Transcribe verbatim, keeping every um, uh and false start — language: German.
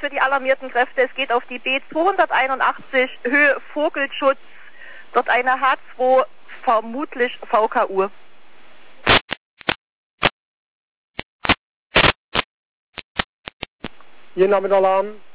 für die alarmierten Kräfte. Es geht auf die B zweihunderteinundachtzig, Höhe Vogelschutz, dort eine H zwei, vermutlich V K U. Ihr Name der Alarm?